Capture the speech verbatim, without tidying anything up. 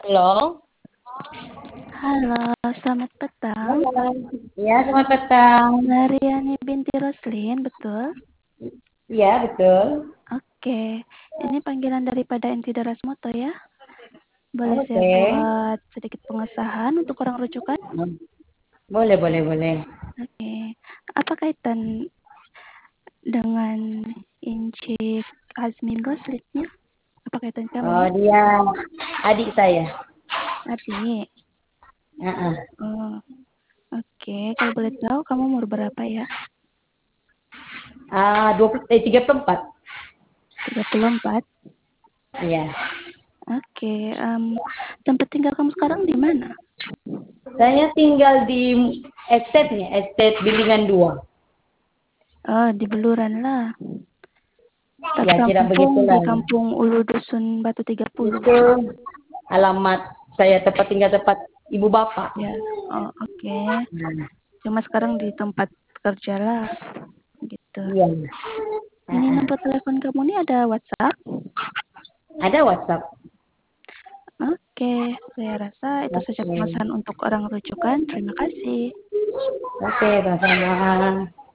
Halo. Halo, selamat petang. Halo. Iya, selamat petang. Mariani binti Roslin, betul? Iya, betul. Oke, ini panggilan daripada Enti Darasmoto ya. Boleh saya Oke. buat sedikit pengesahan untuk orang rujukan? Boleh, boleh, boleh. Oke, apa kaitan dengan Inci Azmin Roslinnya? Apa kaitan Oh, kamu? dia adik saya. Adik. Uh-uh. Oh, oke. Kalau boleh tahu kamu umur berapa ya? Ah, dua puluh, eh, tiga puluh empat. tiga puluh empat. Iya. Oke, em, tempat tinggal kamu sekarang di mana? Saya tinggal di estate nih, estate Bilingan dua. Oh, di Beluran lah. Tapi Ya, kira kampung di begitulah. kampung Ulu Dusun Batu tiga puluh. Itu alamat saya, tempat tinggal tempat ibu bapak. Ya, oh oke. Okay. Nah, Cuma sekarang di tempat kerja lah, gitu. iya. Ini Uh-uh. nomor telepon kamu ini ada WhatsApp? Ada WhatsApp. Oke, okay. Saya rasa itu saja Oke. pemesan untuk orang rujukan. Terima kasih. Oke, sama-sama.